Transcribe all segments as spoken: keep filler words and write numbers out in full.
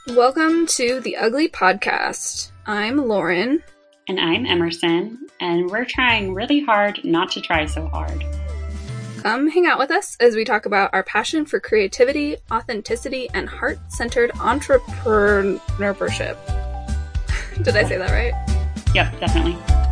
Welcome to the Ugly Podcast. I'm Lauren. And I'm Emerson, and we're trying really hard not to try so hard. Come hang out with us as we talk about our passion for creativity, authenticity, and heart-centered entrepreneurship. Did I say that right? Yep, definitely.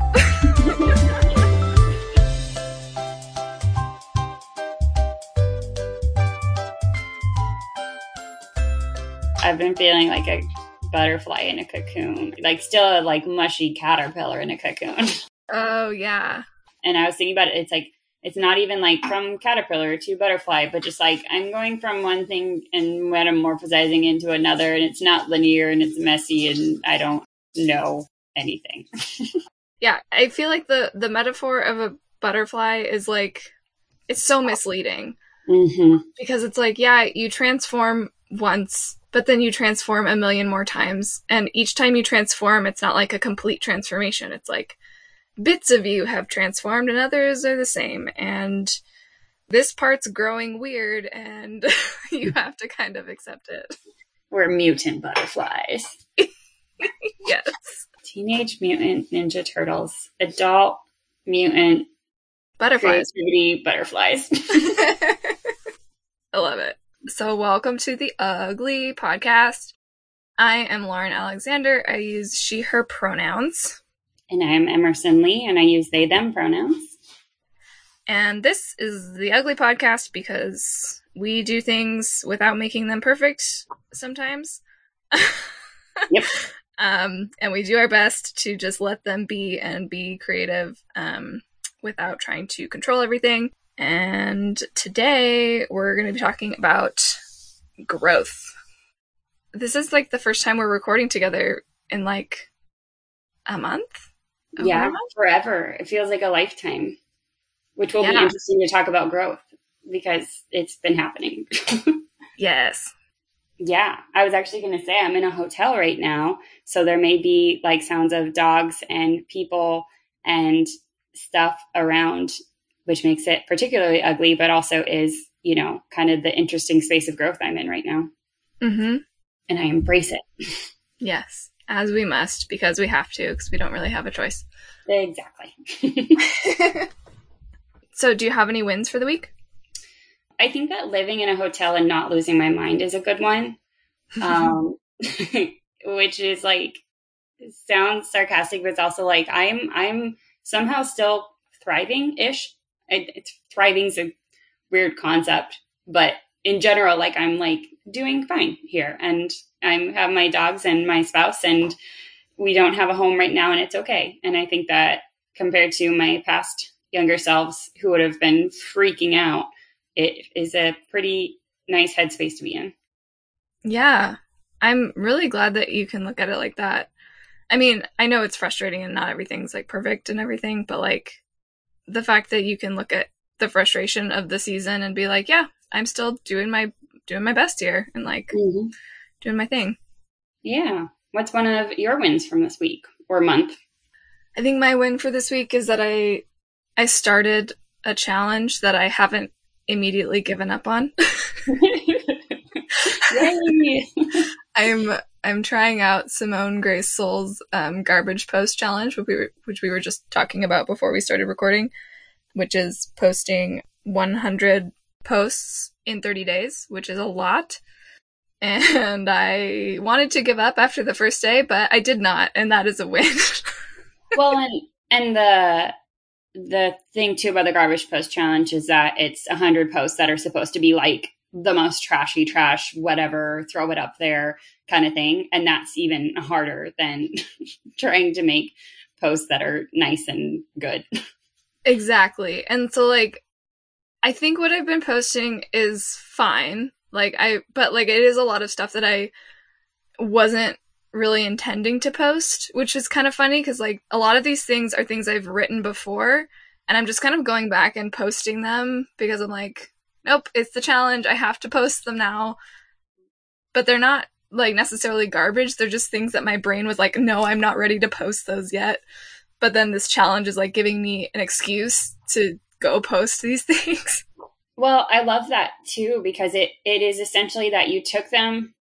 I've been feeling like a butterfly in a cocoon, like still a like mushy caterpillar in a cocoon. Oh, yeah. And I was thinking about it, it's like, it's not even like from caterpillar to butterfly, but just like I'm going from one thing and metamorphosizing into another, and it's not linear and it's messy and I don't know anything. Yeah, I feel like the, the metaphor of a butterfly is like, it's so misleading. Mm-hmm. Because it's like, yeah, you transform once, but then you transform a million more times. And each time you transform, it's not like a complete transformation. It's like bits of you have transformed and others are the same. And this part's growing weird and you have to kind of accept it. We're mutant butterflies. Yes. Teenage Mutant Ninja Turtles. Adult mutant Butterflies. creativity butterflies. I love it. So welcome to the Ugly Podcast. I am Lauren Alexander. I use she, her pronouns. And I'm Emerson Lee, and I use they, them pronouns. And this is the Ugly Podcast because we do things without making them perfect sometimes. Yep. Um, and we do our best to just let them be and be creative um, without trying to control everything. And today we're going to be talking about growth. This is like the first time we're recording together in like a month? Over Yeah, a month? forever. It feels like a lifetime, which will Yeah. be interesting to talk about growth because it's been happening. Yes. Yeah, I was actually going to say I'm in a hotel right now, so there may be like sounds of dogs and people and stuff around, which makes it particularly ugly, but also is, you know, kind of the interesting space of growth I'm in right now. Mm-hmm. And I embrace it. Yes, as we must, because we have to, because we don't really have a choice. Exactly. So do you have any wins for the week? I think that living in a hotel and not losing my mind is a good one. Um, which is like, sounds sarcastic, but it's also like, I'm, I'm somehow still thriving-ish. It's thriving's a weird concept, but in general, like I'm like doing fine here, and I have my dogs and my spouse, and we don't have a home right now, and it's okay. And I think that compared to my past younger selves who would have been freaking out, it is a pretty nice headspace to be in. Yeah, I'm really glad that you can look at it like that. I mean, I know it's frustrating and not everything's like perfect and everything, but like the fact that you can look at the frustration of the season and be like, yeah, I'm still doing my doing my best here and like mm-hmm. doing my thing. Yeah. What's one of your wins from this week or month? I think my win for this week is that I I started a challenge that I haven't immediately given up on. Yay! I'm I'm trying out Simone Grace Soul's um, garbage post challenge, which we were, which we were just talking about before we started recording, which is posting one hundred posts in thirty days, which is a lot. And I wanted to give up after the first day, but I did not, and that is a win. Well, and and the the thing too about the garbage post challenge is that it's one hundred posts that are supposed to be like the most trashy trash, whatever, throw it up there kind of thing. And that's even harder than trying to make posts that are nice and good. Exactly. And so like, I think what I've been posting is fine. Like I, but like it is a lot of stuff that I wasn't really intending to post, which is kind of funny because like a lot of these things are things I've written before and I'm just kind of going back and posting them because I'm like, nope, it's the challenge. I have to post them now. But they're not like necessarily garbage. They're just things that my brain was like, no, I'm not ready to post those yet. But then this challenge is like giving me an excuse to go post these things. Well, I love that too, because it, it is essentially that you took them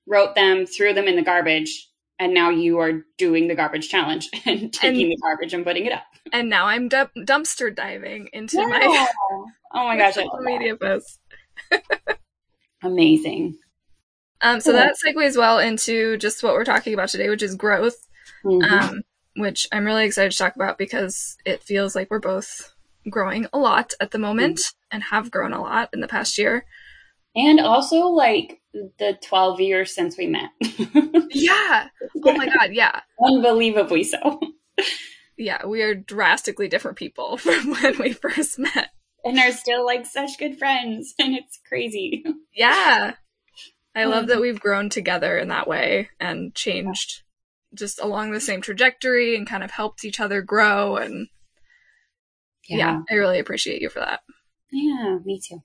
wrote them, threw them in the garbage, and now you are doing the garbage challenge and taking And- the garbage and putting it up. And now I'm du- dumpster diving into Yeah. my Oh my my gosh, I social love media posts. that. Amazing. Um, so Cool. that segues well into just what we're talking about today, which is growth, Mhm. um, which I'm really excited to talk about because it feels like we're both growing a lot at the moment and have grown a lot in the past year. And also, like, the twelve years since we met. Yeah. Oh my God. Yeah. Unbelievably so. Yeah. We are drastically different people from when we first met. And are still, like, such good friends. And it's crazy. Yeah. I love that we've grown together in that way and changed just along the same trajectory and kind of helped each other grow. And yeah, Yeah. I really appreciate you for that. Yeah, me too.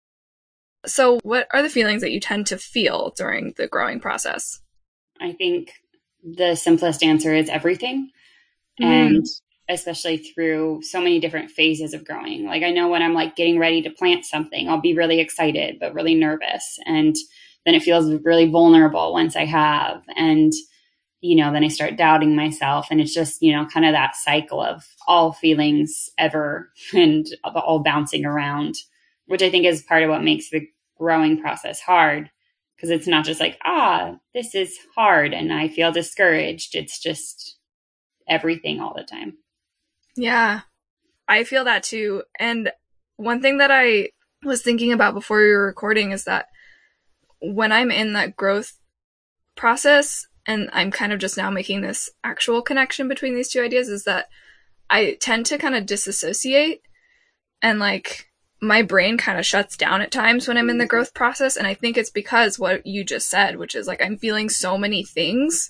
So what are the feelings that you tend to feel during the growing process? I think the simplest answer is everything. Mm. And especially through so many different phases of growing. Like, I know when I'm like getting ready to plant something, I'll be really excited, but really nervous. And then it feels really vulnerable once I have. And, you know, then I start doubting myself. And it's just, you know, kind of that cycle of all feelings ever and all bouncing around, which I think is part of what makes the growing process hard. Because it's not just like, ah, this is hard and I feel discouraged. It's just everything all the time. Yeah, I feel that too. And one thing that I was thinking about before we were recording is that when I'm in that growth process, and I'm kind of just now making this actual connection between these two ideas, is that I tend to kind of disassociate and like my brain kind of shuts down at times when I'm in the growth process. And I think it's because what you just said, which is like I'm feeling so many things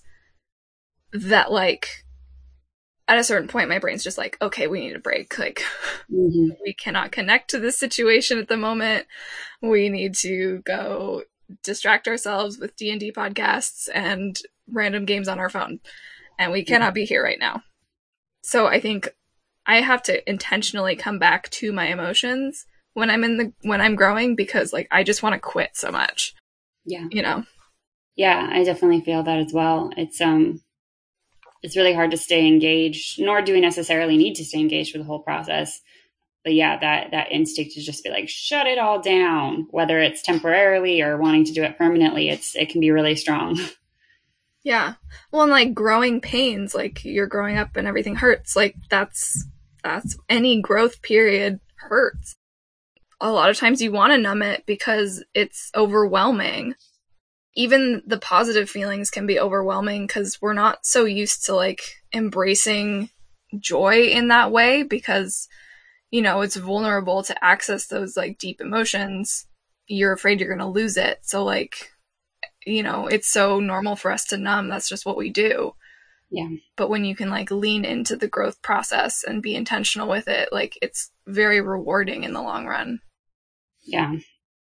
that like at a certain point, my brain's just like, okay, we need a break. Like, mm-hmm. we cannot connect to this situation at the moment. We need to go distract ourselves with D and D podcasts and random games on our phone. And we cannot be here right now. So I think I have to intentionally come back to my emotions when I'm in the, when I'm growing, because like, I just want to quit so much. Yeah. You know? Yeah, I definitely feel that as well. It's, um, It's really hard to stay engaged, nor do we necessarily need to stay engaged for the whole process. But yeah, that, that instinct to just be like, shut it all down, whether it's temporarily or wanting to do it permanently, it's, it can be really strong. Yeah. Well, and like growing pains, like you're growing up and everything hurts. Like that's, that's any growth period hurts. A lot of times you want to numb it because it's overwhelming. Even the positive feelings can be overwhelming because we're not so used to like embracing joy in that way because, you know, it's vulnerable to access those like deep emotions. You're afraid you're going to lose it. So like, you know, it's so normal for us to numb. That's just what we do. Yeah. But when you can like lean into the growth process and be intentional with it, like it's very rewarding in the long run. Yeah.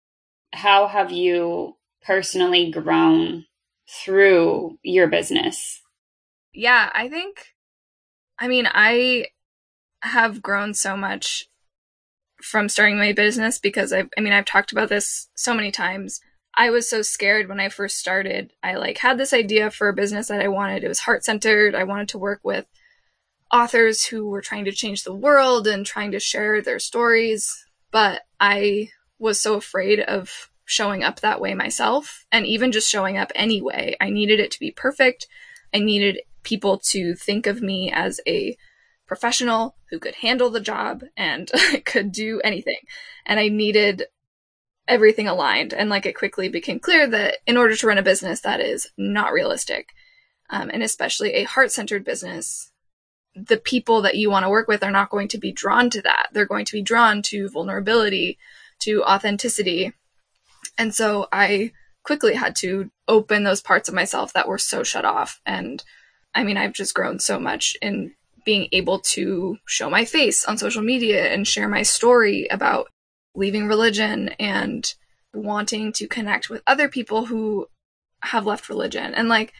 How have you personally grown through your business? Yeah, I think, I mean, I have grown so much from starting my business because I, I mean, I've talked about this so many times. I was so scared when I first started. I like had this idea for a business that I wanted. It was heart-centered. I wanted to work with authors who were trying to change the world and trying to share their stories. But I was so afraid of showing up that way myself, and even just showing up anyway. I needed it to be perfect. I needed people to think of me as a professional who could handle the job and could do anything. And I needed everything aligned. And like it quickly became clear that in order to run a business, that is not realistic. Um, and especially a heart-centered business, the people that you want to work with are not going to be drawn to that. They're going to be drawn to vulnerability, to authenticity. And so I quickly had to open those parts of myself that were so shut off. And I mean, I've just grown so much in being able to show my face on social media and share my story about leaving religion and wanting to connect with other people who have left religion. And like,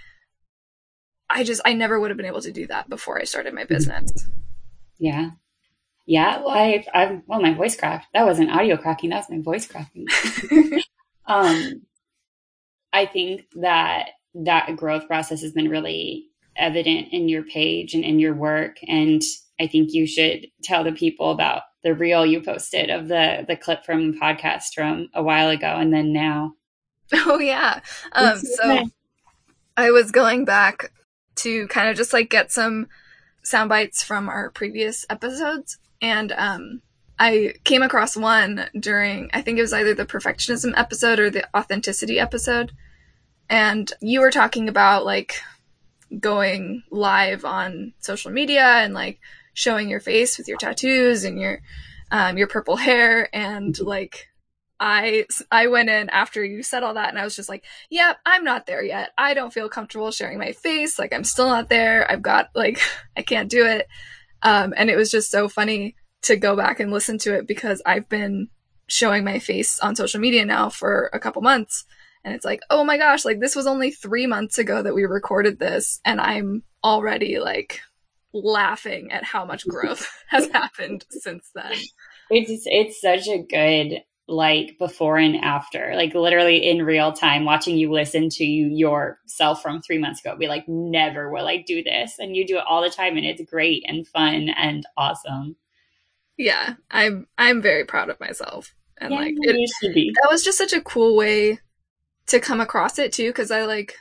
I just, I never would have been able to do that before I started my business. Yeah. Yeah. Well, I, I, well, my voice cracked. That wasn't audio cracking. That was my voice cracking. um, I think that that growth process has been really evident in your page and in your work. And I think you should tell the people about the reel you posted of the, the clip from the podcast from a while ago and then now. Oh, yeah. Um, so I was going back to kind of just like get some sound bites from our previous episodes. And um, I came across one during, I think it was either the perfectionism episode or the authenticity episode. And you were talking about like going live on social media and like showing your face with your tattoos and your um, your purple hair. And like I I went in after you said all that and I was just like, yep, yeah, I'm not there yet. I don't feel comfortable sharing my face. Like I'm still not there. I've got like I can't do it. Um, and it was just so funny to go back and listen to it because I've been showing my face on social media now for a couple months. And it's like, oh my gosh, like this was only three months ago that we recorded this. And I'm already like laughing at how much growth has happened since then. It's, it's such a good, like before and after, like literally in real time, watching you listen to yourself from three months ago, be like, never will I do this. And you do it all the time. And it's great and fun and awesome. Yeah, I'm, I'm very proud of myself. And yeah, like, it, you should be. That was just such a cool way to come across it too, because I like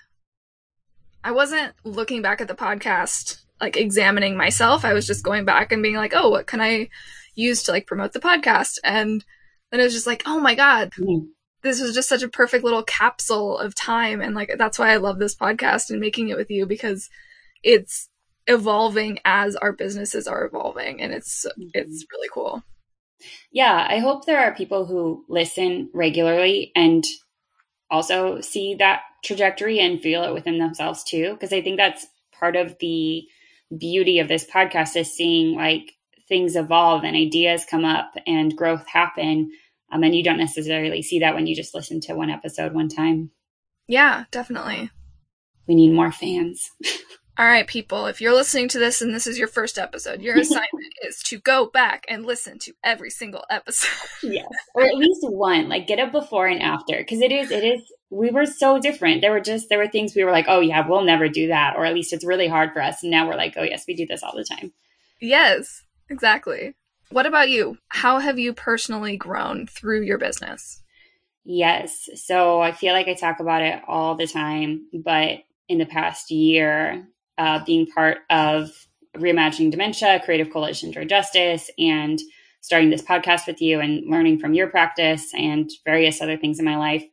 I wasn't looking back at the podcast like examining myself. I was just going back and being like, oh, what can I use to like promote the podcast? And then it was just like, oh my god, mm-hmm. This was just such a perfect little capsule of time. And like that's why I love this podcast and making it with you, because it's evolving as our businesses are evolving, and it's mm-hmm. it's really cool. Yeah, I hope there are people who listen regularly and also see that trajectory and feel it within themselves too. Because I think that's part of the beauty of this podcast, is seeing like things evolve and ideas come up and growth happen. Um, and you don't necessarily see that when you just listen to one episode one time. Yeah, definitely. We need more fans. All right, people, if you're listening to this and this is your first episode, your assignment is to go back and listen to every single episode. Yes, or at least one, like get a before and after, because it is, it is, we were so different. There were just, there were things we were like, oh yeah, we'll never do that. Or at least it's really hard for us. And now we're like, oh yes, we do this all the time. Yes, exactly. What about you? How have you personally grown through your business? Yes. So I feel like I talk about it all the time, but in the past year, Uh, being part of Reimagining Dementia, Creative Coalition for Justice, and starting this podcast with you and learning from your practice and various other things in my life,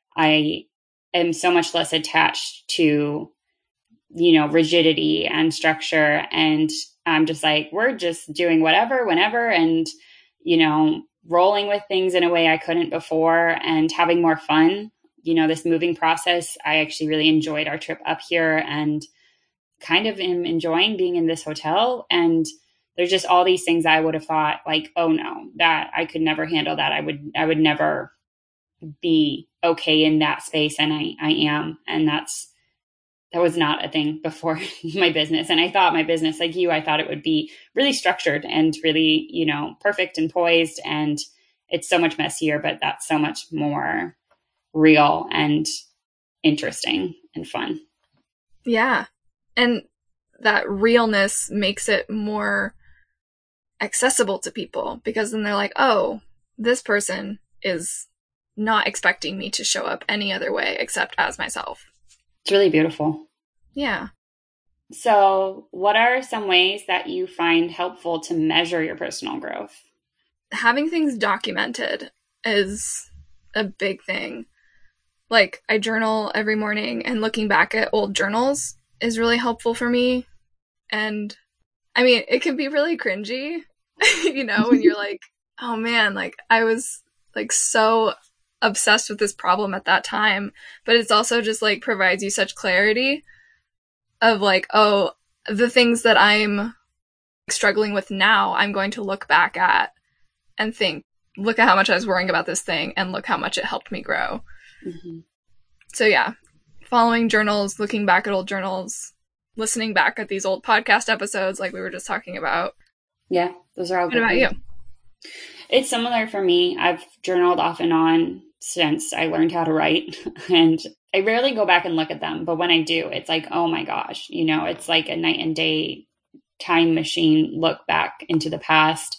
I am so much less attached to, you know, rigidity and structure. And I'm just like, we're just doing whatever, whenever, and, you know, rolling with things in a way I couldn't before and having more fun. You know, this moving process, I actually really enjoyed our trip up here and kind of am enjoying being in this hotel. And there's just all these things I would have thought like, oh no, that I could never handle that. I would, I would never be okay in that space. And I, I am. And that's, that was not a thing before my business. And I thought my business, like you, I thought it would be really structured and really, you know, perfect and poised. And it's so much messier, but that's so much more real and interesting and fun. Yeah. And that realness makes it more accessible to people, because then they're like, oh, this person is not expecting me to show up any other way except as myself. It's really beautiful. Yeah. So what are some ways that you find helpful to measure your personal growth? Having things documented is a big thing. Like I journal every morning, and looking back at old journals is really helpful for me. And I mean, it can be really cringy, you know, when you're like, oh man, like I was like so obsessed with this problem at that time, but it's also just like provides you such clarity of like, oh, the things that I'm struggling with now, I'm going to look back at and think, look at how much I was worrying about this thing and look how much it helped me grow. Mm-hmm. So yeah, following journals, looking back at old journals, listening back at these old podcast episodes like we were just talking about. Yeah, those are all good. What about you? It's similar for me. I've journaled off and on since I learned how to write. And I rarely go back and look at them, but when I do, it's like, oh my gosh, you know, it's like a night and day time machine look back into the past.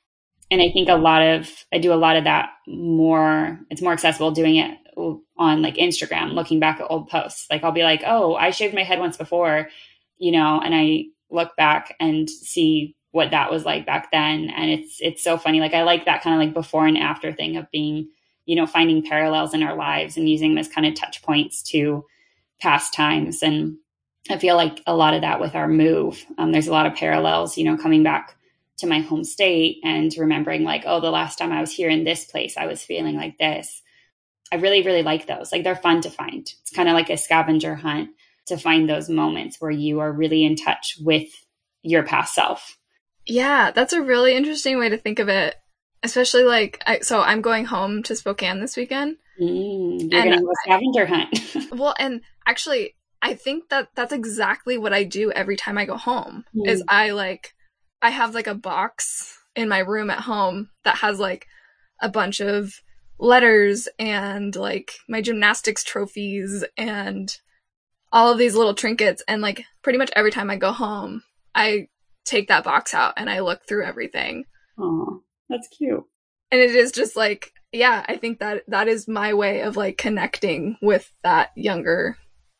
And I think a lot of, I do a lot of that more, it's more accessible doing it on like Instagram, looking back at old posts. Like I'll be like, oh, I shaved my head once before, you know, and I look back and see what that was like back then. And it's, it's so funny. Like I like that kind of like before and after thing of being, you know, finding parallels in our lives and using them as kind of touch points to past times. And I feel like a lot of that with our move, um, there's a lot of parallels, you know, coming back to my home state and remembering like, oh, the last time I was here in this place, I was feeling like this. I really, really like those. Like they're fun to find. It's kind of like a scavenger hunt to find those moments where you are really in touch with your past self. Yeah, that's a really interesting way to think of it. Especially like, I, so I'm going home to Spokane this weekend. Mm, you're going to go scavenger hunt. Well, and actually, I think that that's exactly what I do every time I go home mm. is I like, I have like a box in my room at home that has like a bunch of letters and like my gymnastics trophies and all of these little trinkets. And like pretty much every time I go home, I take that box out and I look through everything. Oh, that's cute. And it is just like, yeah, I think that that is my way of like connecting with that younger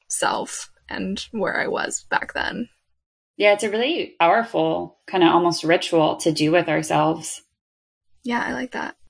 self and where I was back then. Yeah, it's a really powerful kind of almost ritual to do with ourselves. Yeah, I like that.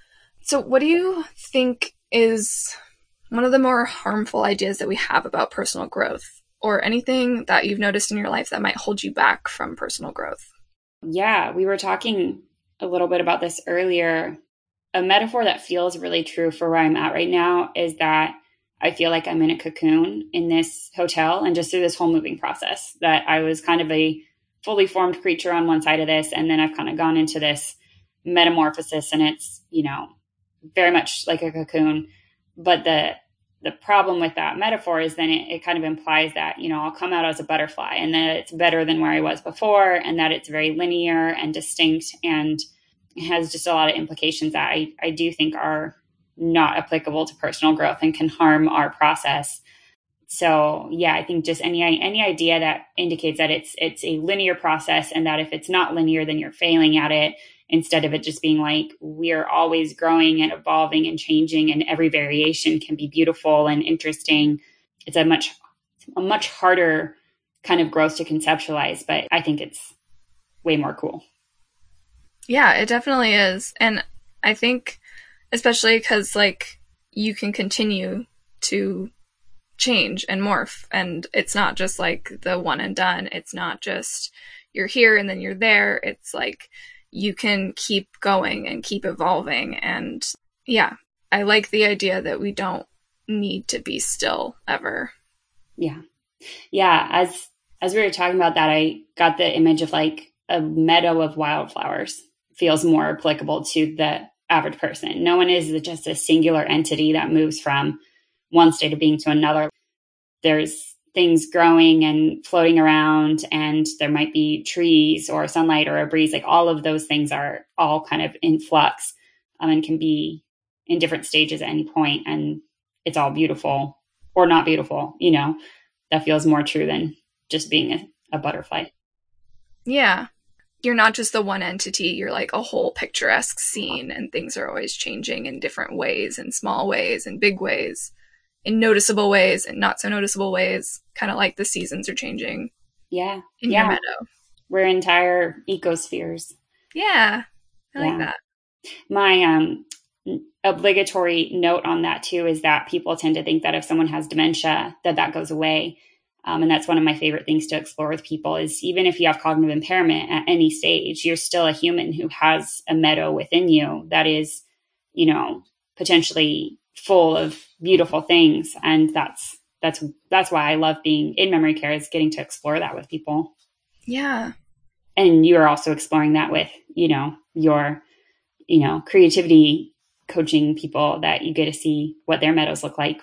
So what do you think is one of the more harmful ideas that we have about personal growth, or anything that you've noticed in your life that might hold you back from personal growth? Yeah, we were talking a little bit about this earlier. A metaphor that feels really true for where I'm at right now is that I feel like I'm in a cocoon in this hotel and just through this whole moving process, that I was kind of a fully formed creature on one side of this. And then I've kind of gone into this metamorphosis and it's, you know, very much like a cocoon. But the, the problem with that metaphor is then it, it kind of implies that, you know, I'll come out as a butterfly and that it's better than where I was before and that it's very linear and distinct and has just a lot of implications that I, I do think are not applicable to personal growth and can harm our process. So yeah, I think just any any idea that indicates that it's it's a linear process and that if it's not linear, then you're failing at it, instead of it just being like we're always growing and evolving and changing and every variation can be beautiful and interesting. It's a much a much harder kind of growth to conceptualize, but I think it's way more cool. Yeah, it definitely is. And I think especially because, like, you can continue to change and morph. And it's not just, like, the one and done. It's not just you're here and then you're there. It's, like, you can keep going and keep evolving. And, yeah, I like the idea that we don't need to be still ever. Yeah. Yeah. As, as we were talking about that, I got the image of, like, a meadow of wildflowers feels more applicable to the average person. No one is just a singular entity that moves from one state of being to another. There's things growing and floating around, and there might be trees or sunlight or a breeze. Like all of those things are all kind of in flux um, and can be in different stages at any point. And it's all beautiful or not beautiful. You know, that feels more true than just being a, a butterfly. Yeah. You're not just the one entity, you're like a whole picturesque scene, and things are always changing in different ways, in small ways, in big ways, in noticeable ways, and not so noticeable ways, kind of like the seasons are changing. Yeah. In yeah. your meadow. We're entire ecospheres. Yeah. I yeah. like that. My um, obligatory note on that too is that people tend to think that if someone has dementia, that that goes away. Um, and that's one of my favorite things to explore with people is even if you have cognitive impairment at any stage, you're still a human who has a meadow within you that is, you know, potentially full of beautiful things. And that's, that's, that's why I love being in memory care, is getting to explore that with people. Yeah. And you are also exploring that with, you know, your, you know, creativity coaching people, that you get to see what their meadows look like.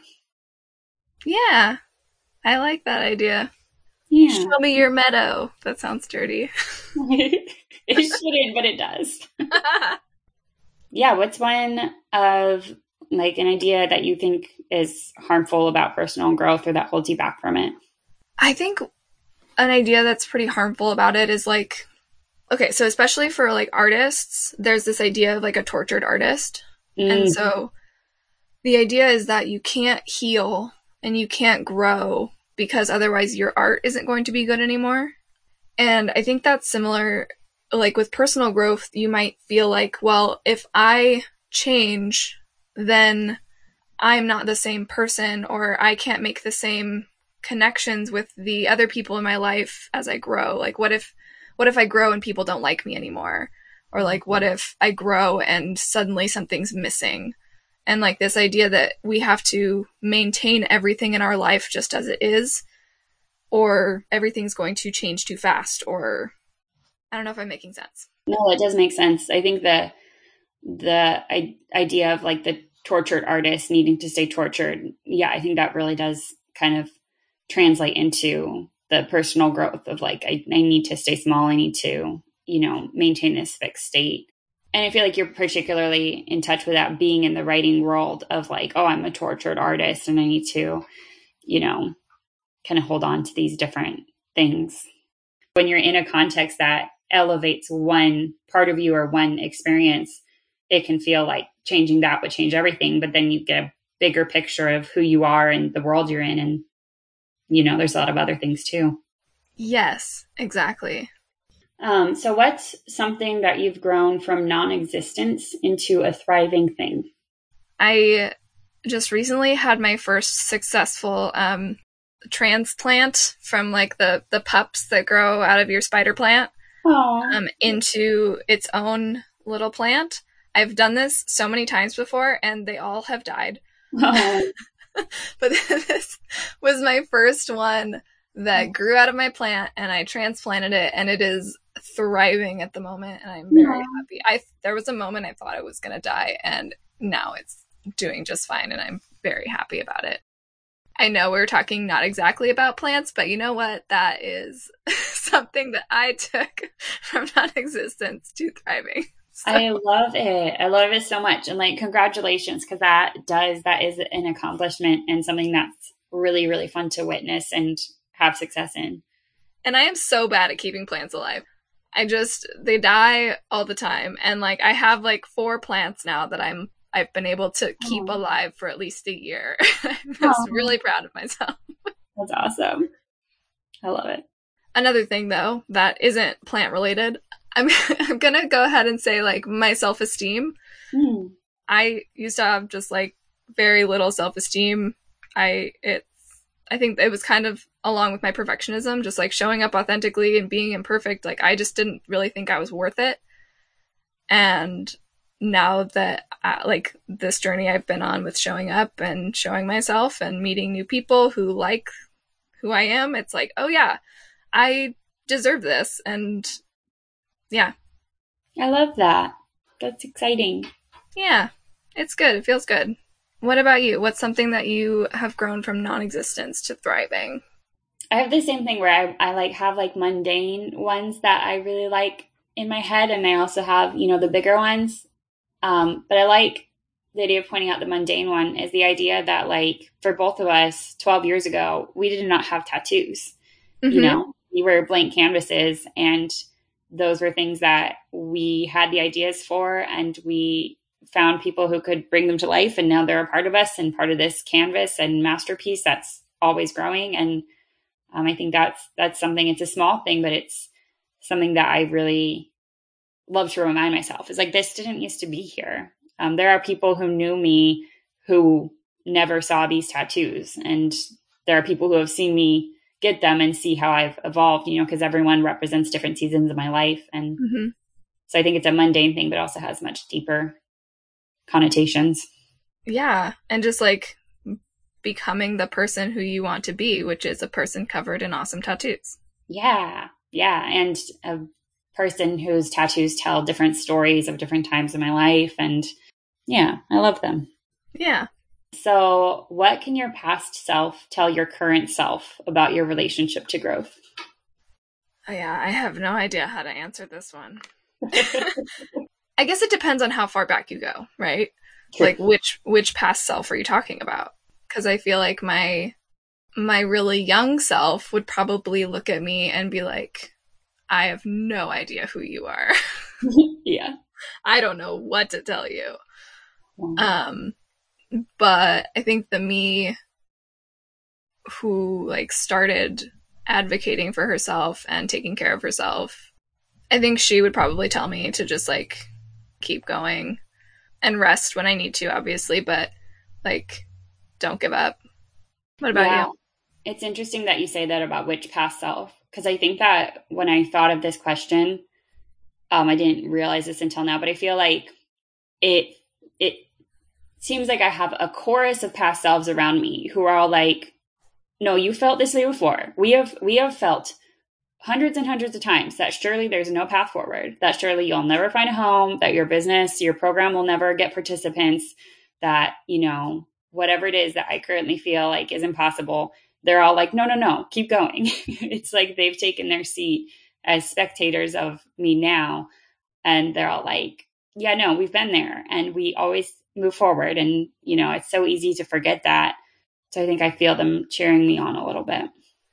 Yeah. I like that idea. Yeah. Show me your meadow. That sounds dirty. It shouldn't, but it does. Yeah. What's one of like an idea that you think is harmful about personal growth or that holds you back from it? I think an idea that's pretty harmful about it is like, okay, so especially for like artists, there's this idea of like a tortured artist. Mm. And so the idea is that you can't heal and you can't grow because otherwise your art isn't going to be good anymore. And I think that's similar, like with personal growth, you might feel like, well, if I change, then I'm not the same person, or I can't make the same connections with the other people in my life as I grow. Like, what if, what if I grow and people don't like me anymore? Or like, what if I grow and suddenly something's missing? And like this idea that we have to maintain everything in our life just as it is, or everything's going to change too fast, or I don't know if I'm making sense. No, it does make sense. I think the the I, idea of like the tortured artist needing to stay tortured, yeah, I think that really does kind of translate into the personal growth of like, I, I need to stay small. I need to, you know, maintain this fixed state. And I feel like you're particularly in touch with that being in the writing world of like, oh, I'm a tortured artist and I need to, you know, kind of hold on to these different things. When you're in a context that elevates one part of you or one experience, it can feel like changing that would change everything. But then you get a bigger picture of who you are and the world you're in. And, you know, there's a lot of other things too. Yes, exactly. Um, so what's something that you've grown from non-existence into a thriving thing? I just recently had my first successful um, transplant from like the, the pups that grow out of your spider plant um, into its own little plant. I've done this so many times before and they all have died. Oh. But this was my first one that grew out of my plant and I transplanted it and it is thriving at the moment and I'm very yeah. happy. I there was a moment I thought it was going to die and now it's doing just fine and I'm very happy about it. I know we're talking not exactly about plants, but you know what? That is something that I took from non-existence to thriving. So. I love it. I love it so much. And like, congratulations, because that does, that is an accomplishment and something that's really, really fun to witness and have success in. And I am so bad at keeping plants alive. I just, they die all the time. And like, I have like four plants now that I'm, I've been able to keep oh. alive for at least a year. I'm just oh. really proud of myself. That's awesome. I love it. Another thing though, that isn't plant related, I'm, I'm going to go ahead and say like my self-esteem. Mm. I used to have just like very little self-esteem. I, it's, I think it was kind of along with my perfectionism, just like showing up authentically and being imperfect. Like I just didn't really think I was worth it. And now that uh, like this journey I've been on with showing up and showing myself and meeting new people who like who I am, it's like, oh yeah, I deserve this. And yeah. I love that. That's exciting. Yeah, it's good. It feels good. What about you? What's something that you have grown from non-existence to thriving? I have the same thing where I, I like have like mundane ones that I really like in my head. And I also have, you know, the bigger ones. Um, but I like the idea of pointing out the mundane one is the idea that like for both of us twelve years ago, we did not have tattoos, mm-hmm. you know, we were blank canvases and those were things that we had the ideas for and we found people who could bring them to life. And now they're a part of us and part of this canvas and masterpiece that's always growing. And um, I think that's, that's something, it's a small thing, but it's something that I really love to remind myself is like, this didn't used to be here. Um, there are people who knew me who never saw these tattoos. And there are people who have seen me get them and see how I've evolved, you know, because everyone represents different seasons of my life. And mm-hmm. so I think it's a mundane thing, but also has much deeper connotations. Yeah. And just like becoming the person who you want to be, which is a person covered in awesome tattoos. Yeah. Yeah. And a person whose tattoos tell different stories of different times in my life. And yeah, I love them. Yeah. So what can your past self tell your current self about your relationship to growth? Oh, yeah, I have no idea how to answer this one. I guess it depends on how far back you go, right? like which which past self are you talking about? Because I feel like my my really young self would probably look at me and be like, I have no idea who you are. Yeah. I don't know what to tell you. Mm. Um, but I think the me who like started advocating for herself and taking care of herself, I think she would probably tell me to just like keep going and rest when I need to, obviously, but like don't give up. What about Yeah. you? It's interesting that you say that about which past self, because I think that when I thought of this question, um, I didn't realize this until now, but I feel like it it seems like I have a chorus of past selves around me who are all like, no, you felt this way before. We have we have felt hundreds and hundreds of times that surely there's no path forward, that surely you'll never find a home, that your business, your program will never get participants, that, you know, whatever it is that I currently feel like is impossible. They're all like, no, no, no, keep going. It's like they've taken their seat as spectators of me now. And they're all like, yeah, no, we've been there and we always move forward. And, you know, it's so easy to forget that. So I think I feel them cheering me on a little bit.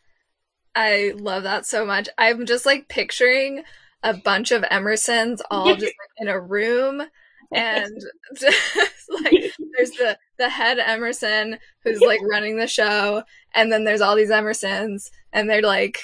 I love that so much. I'm just like picturing a bunch of Emersons all just like, in a room, and just, like there's the the head Emerson who's like running the show, and then there's all these Emersons, and they're like,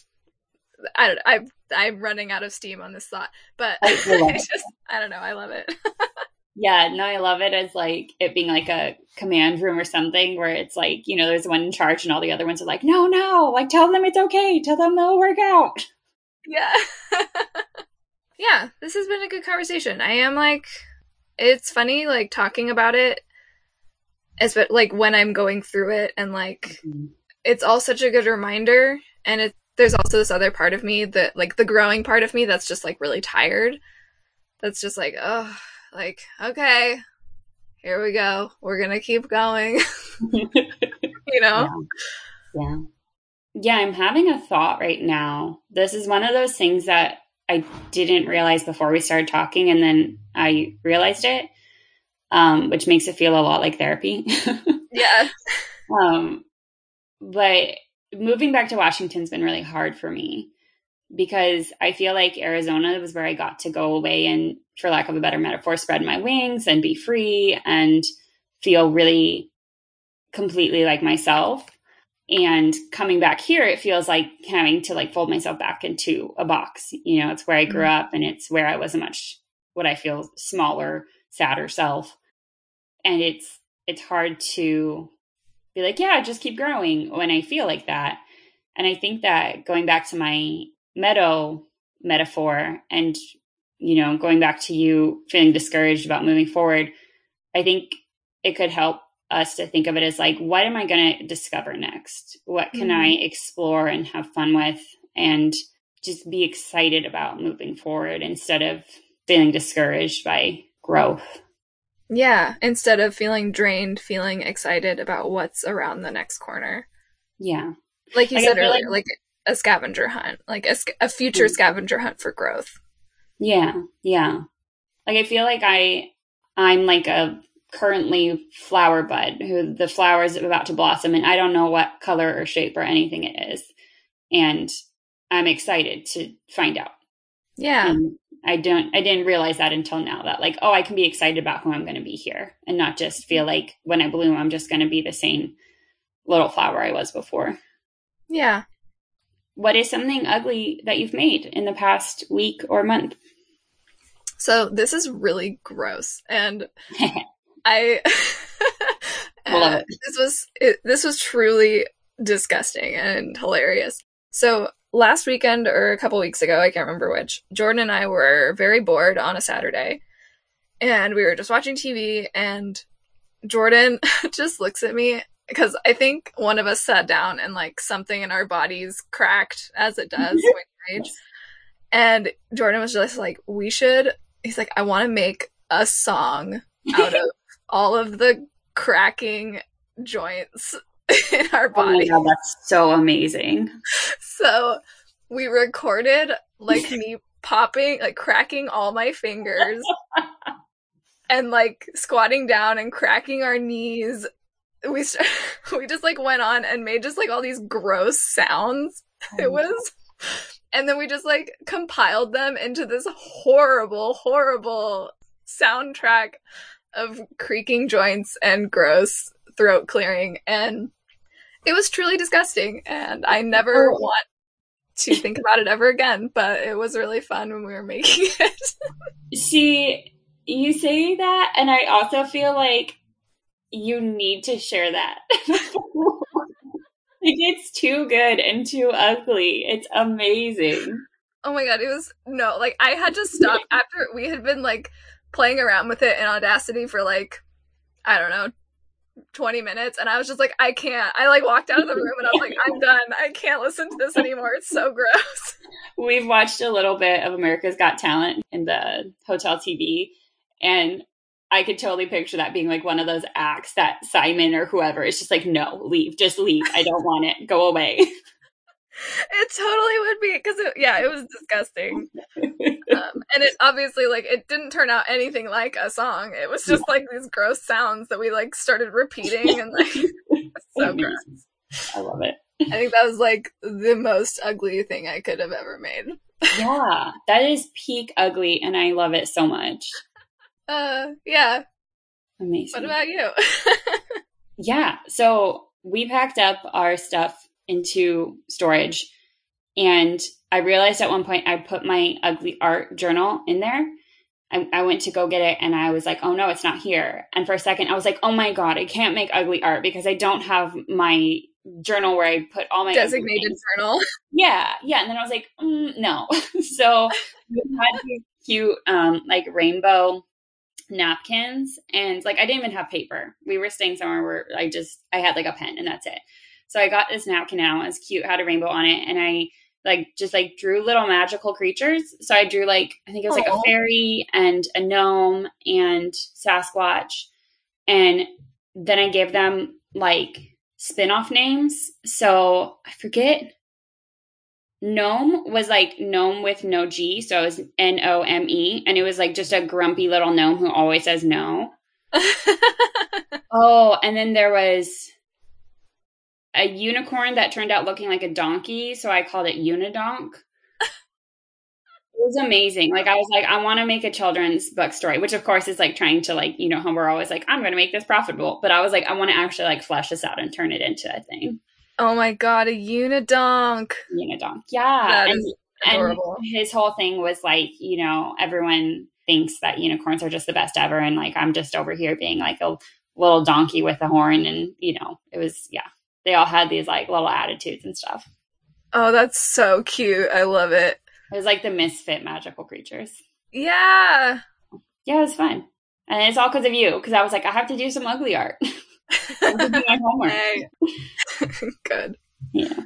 I don't, I I'm running out of steam on this thought, but I, I just I don't know, I love it. Yeah, no, I love it as like it being like a command room or something where it's like, you know, there's one in charge and all the other ones are like, no, no, like tell them it's okay. Tell them they'll work out. Yeah. Yeah, this has been a good conversation. I am like, it's funny like talking about it, as like when I'm going through it, and like mm-hmm. It's all such a good reminder. And it there's also this other part of me that like the growing part of me that's just like really tired. That's just like, oh, like, okay, here we go. We're going to keep going. You know? Yeah. yeah. Yeah, I'm having a thought right now. This is one of those things that I didn't realize before we started talking, and then I realized it, um, which makes it feel a lot like therapy. Yeah. um, but moving back to Washington's been really hard for me, because I feel like Arizona was where I got to go away and, for lack of a better metaphor, spread my wings and be free and feel really completely like myself. And coming back here, it feels like having to like fold myself back into a box. You know, it's where I grew mm-hmm. up, and it's where I was a much, what I feel, smaller, sadder self. And it's, it's hard to be like, yeah, just keep growing when I feel like that. And I think that going back to my meadow metaphor and, you know, going back to you feeling discouraged about moving forward, I think it could help us to think of it as like, what am I going to discover next? What can mm-hmm. I explore and have fun with, and just be excited about moving forward instead of feeling discouraged by growth. Yeah, instead of feeling drained, feeling excited about what's around the next corner. Yeah. Like you like said earlier, like, like a scavenger hunt, like a, a future mm-hmm. scavenger hunt for growth. Yeah, yeah. Like I feel like I, I'm like a currently flower bud who the flower is about to blossom, and I don't know what color or shape or anything it is. And I'm excited to find out. Yeah. And I don't, I didn't realize that until now, that like, oh, I can be excited about who I'm going to be here, and not just feel like when I bloom, I'm just going to be the same little flower I was before. Yeah. What is something ugly that you've made in the past week or month? So this is really gross, and I uh, this was it, this was truly disgusting and hilarious. So last weekend or a couple weeks ago, I can't remember which, Jordan and I were very bored on a Saturday, and we were just watching T V, and Jordan just looks at me, because I think one of us sat down and like something in our bodies cracked, as it does when you age. And Jordan was just like, we should, he's like, I want to make a song out of all of the cracking joints in our body. Oh my God, that's so amazing. So we recorded like me popping, like cracking all my fingers and like squatting down and cracking our knees. We st- we just like went on and made just like all these gross sounds. Oh, it was, and then we just like compiled them into this horrible, horrible soundtrack of creaking joints and gross throat clearing, and it was truly disgusting. And I never oh. want to think about it ever again. But it was really fun when we were making it. See, you say that, and I also feel like you need to share that. Like, it's too good and too ugly. It's amazing. Oh my god, it was, no, like, I had to stop after we had been, like, playing around with it in Audacity for, like, I don't know, twenty minutes, and I was just like, I can't. I, like, walked out of the room, and I was like, I'm done. I can't listen to this anymore. It's so gross. We've watched a little bit of America's Got Talent in the hotel T V, and I could totally picture that being like one of those acts that Simon or whoever is just like, no, leave, just leave. I don't want it. Go away. It totally would be, because it, yeah, it was disgusting. um, and it obviously, like, it didn't turn out anything like a song. It was just like these gross sounds that we like started repeating, and like, so gross. I love it. I think that was like the most ugly thing I could have ever made. Yeah, that is peak ugly, and I love it so much. Uh, yeah. Amazing. What about you? Yeah, so we packed up our stuff into storage, and I realized at one point I put my ugly art journal in there. I, I went to go get it, and I was like, oh no, it's not here. And for a second I was like, oh my god, I can't make ugly art because I don't have my journal where I put all my designated journal. Yeah, yeah. And then I was like, mm, no. So we had these cute um like rainbow napkins, and like I didn't even have paper. We were staying somewhere where I just I had like a pen, and that's it. So I got this napkin out. It was cute, had a rainbow on it, and I like just like drew little magical creatures. So I drew like I think it was like Aww. a fairy and a gnome and Sasquatch, and then I gave them like spin-off names. So I forget. Gnome was like gnome with no G, so it was N O M E, and it was like just a grumpy little gnome who always says no. Oh, and then there was a unicorn that turned out looking like a donkey, so I called it Unidonk. It was amazing. Like, I was like, I want to make a children's book story, which of course is like trying to like, you know, how we're always like, I'm going to make this profitable. But I was like, I want to actually like flesh this out and turn it into a thing. Oh my god, a unidonk. Unidonk, yeah. That and, is adorable. And his whole thing was like, you know, everyone thinks that unicorns are just the best ever. And like, I'm just over here being like a little donkey with a horn. And, you know, it was, yeah. They all had these like little attitudes and stuff. Oh, that's so cute. I love it. It was like the misfit magical creatures. Yeah. Yeah, it was fun. And it's all because of you. Because I was like, I have to do some ugly art. I have to do my homework. Good. Yeah.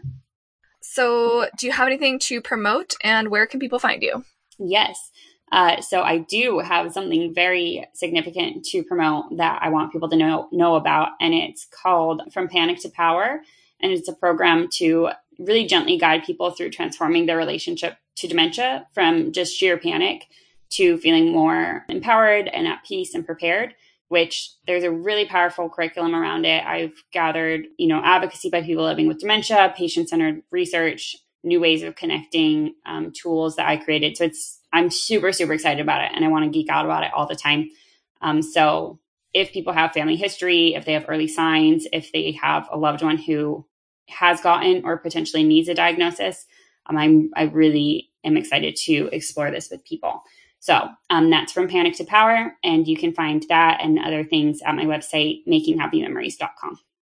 So do you have anything to promote, and where can people find you? Yes. Uh, so I do have something very significant to promote that I want people to know know about, and it's called From Panic to Power, and it's a program to really gently guide people through transforming their relationship to dementia from just sheer panic to feeling more empowered and at peace and prepared, which there's a really powerful curriculum around it. I've gathered, you know, advocacy by people living with dementia, patient-centered research, new ways of connecting, um, tools that I created. So it's, I'm super, super excited about it, and I want to geek out about it all the time. Um, so if people have family history, if they have early signs, if they have a loved one who has gotten or potentially needs a diagnosis, um, I'm, I really am excited to explore this with people. So um, that's From Panic to Power, and you can find that and other things at my website, making happy memories dot com.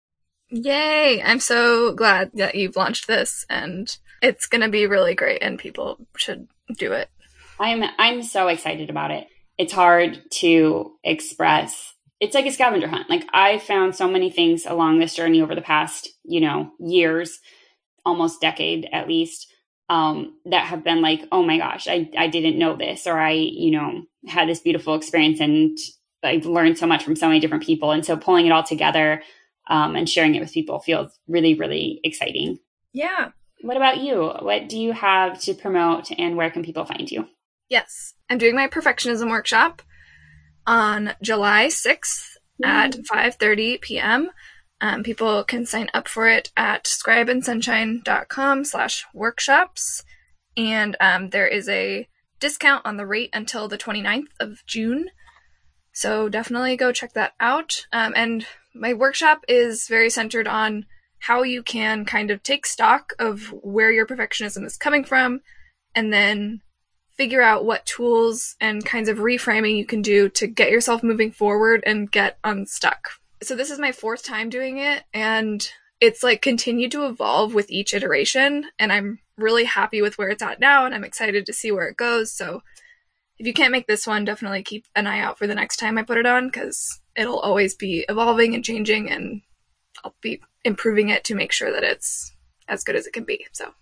Yay! I'm so glad that you've launched this, and it's going to be really great, and people should do it. I'm I'm so excited about it. It's hard to express. It's like a scavenger hunt. Like, I found so many things along this journey over the past, you know, years, almost decade at least, um, that have been like, oh my gosh, I, I didn't know this, or I, you know, had this beautiful experience, and I've learned so much from so many different people. And so pulling it all together um, and sharing it with people feels really, really exciting. Yeah. What about you? What do you have to promote, and where can people find you? Yes. I'm doing my perfectionism workshop on July sixth at five thirty p.m. Um, people can sign up for it at scribeandsunshine.com slash workshops. And um, there is a discount on the rate until the twenty-ninth of June. So definitely go check that out. Um, and my workshop is very centered on how you can kind of take stock of where your perfectionism is coming from and then figure out what tools and kinds of reframing you can do to get yourself moving forward and get unstuck. So this is my fourth time doing it, and it's like continued to evolve with each iteration, and I'm really happy with where it's at now, and I'm excited to see where it goes. So if you can't make this one, definitely keep an eye out for the next time I put it on, because it'll always be evolving and changing, and I'll be improving it to make sure that it's as good as it can be. So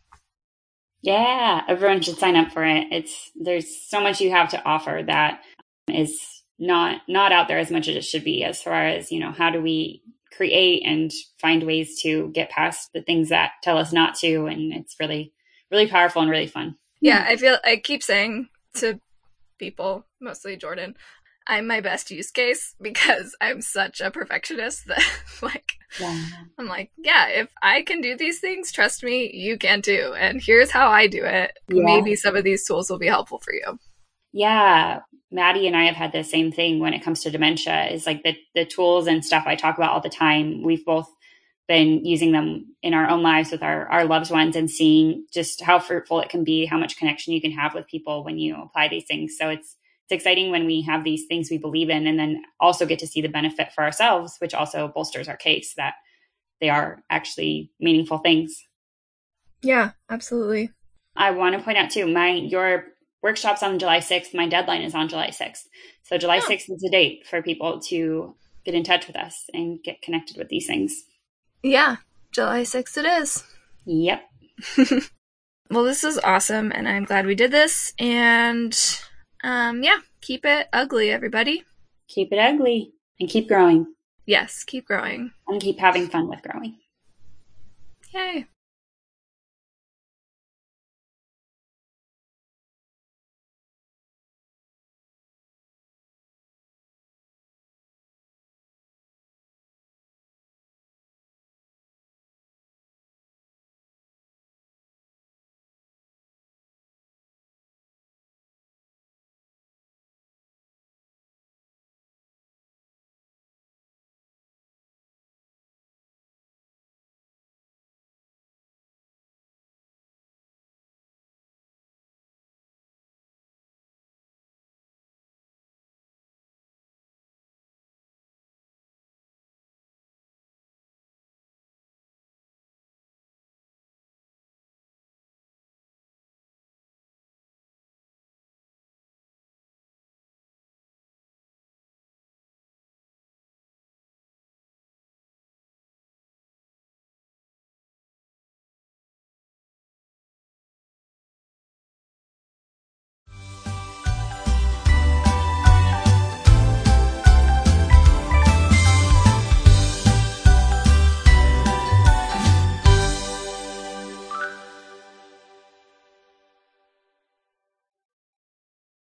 yeah, everyone should sign up for it. It's there's so much you have to offer that is not not out there as much as it should be, as far as, you know, how do we create and find ways to get past the things that tell us not to. And it's really, really powerful and really fun. Yeah, I feel I keep saying to people, mostly Jordan, I'm my best use case because I'm such a perfectionist that like yeah. I'm like, yeah, if I can do these things, trust me, you can too. And here's how I do it. Yeah. Maybe some of these tools will be helpful for you. Yeah. Maddie and I have had the same thing when it comes to dementia, is like the, the tools and stuff I talk about all the time. We've both been using them in our own lives with our, our loved ones and seeing just how fruitful it can be, how much connection you can have with people when you apply these things. So it's, it's exciting when we have these things we believe in and then also get to see the benefit for ourselves, which also bolsters our case that they are actually meaningful things. Yeah, absolutely. I want to point out too, my, your workshop's on July sixth. My deadline is on July sixth. So July sixth is the date for people to get in touch with us and get connected with these things. Yeah, July sixth it is. Yep. Well, this is awesome, and I'm glad we did this. And um, yeah, keep it ugly, everybody. Keep it ugly and keep growing. Yes, keep growing. And keep having fun with growing. Yay.